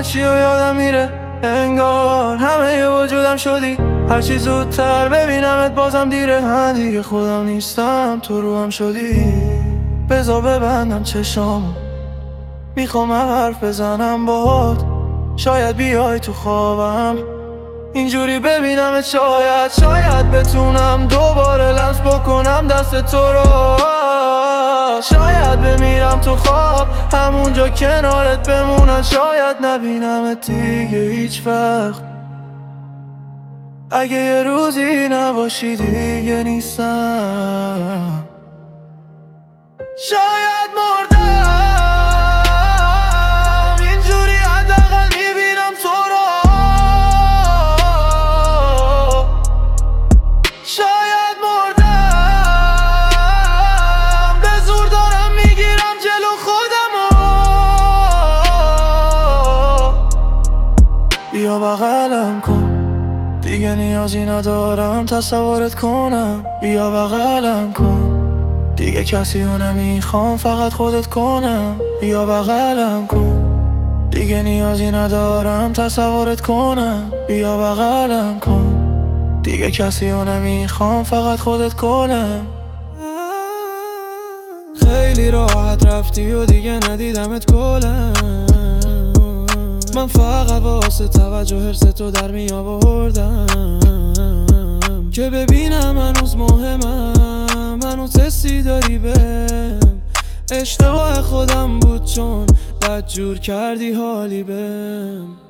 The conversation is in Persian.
همه چی رو یادم میره، انگار همه وجودم شدی. هرچی زودتر ببینمت بازم دیره. من دیگه خودم نیستم، تو روحم شدی. بذار ببندم چشامو، میخوام حرف بزنم باهات. شاید بیای تو خوابم اینجوری ببینم. شاید بتونم دوباره لمس بکنم دست تو رو. شاید بمیرم تو خواب همونجا کنارت بمونم. شاید نبینمت دیگه هیچ وقت. اگه یه روزی نباشی دیگه نیستم. شاید مردم اینجوری حداقل میبینم تو رو. شاید مردم به زور دارم میگیرم جلو خودمو. بیا بغلم کن، دیگه نیازی ندارم تصورت کنم. بیا بغلم کن، دیگه کسی رو نمیخوام فقط خودت کنم. بیا بغلم کن، دیگه نیازی ندارم تصورت کنم. بیا بغلم کن، دیگه کسی رو نمیخوام فقط خودت کنم. خیلی راحت رفتی و دیگه ندیدمت کلم. من فقط واسه توجه حرص تو در می آوردم که ببینم هنوز مهمم، هنوز حسی داری بهم. اشتباه خودم بود چون بدجور کردی حالی بهم.